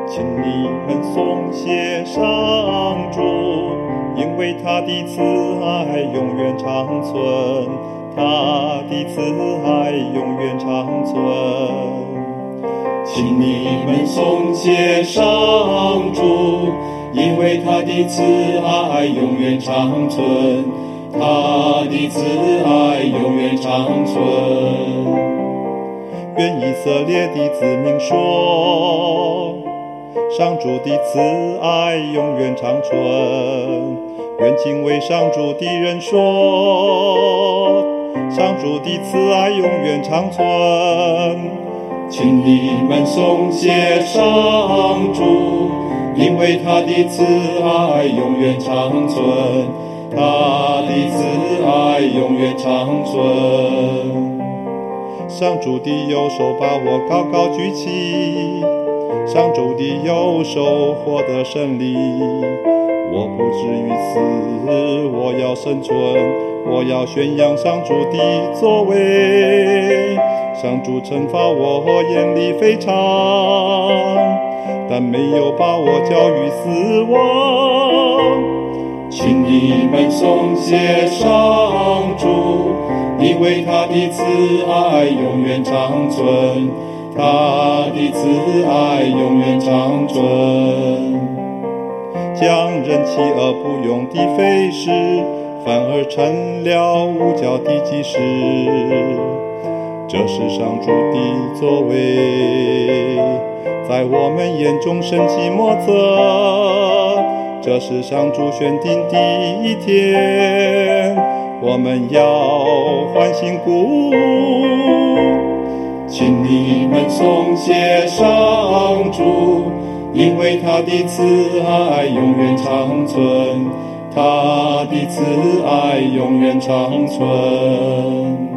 请你们颂谢上主，因为他的慈爱永远长存，他的慈爱永远长存。请你们颂谢上主，因为他的慈爱永远长存，他的慈爱永远长存。愿以色列的子民说，上主的慈爱永远长存。愿敬畏上主的人说，上主的慈爱永远长存。请你们颂谢上主，因为他的慈爱永远长存，他的慈爱永远长存。上主的右手把我高高举起，上主的右手获得胜利。我不至于死，我要生存，我要宣扬上主的作为。上主惩罚我严厉非常，但没有把我交于死亡。请你们颂谢上主，因为他的慈爱永远长存，他的慈爱永远长存。将人弃而不用的非事，反而成了无教的基石。这是上主的作为，在我们眼中神奇莫测。这是上主选定的一天，我们要欢欣鼓舞。请你们颂谢上主，因为他的慈爱永远长存，他的慈爱永远长存。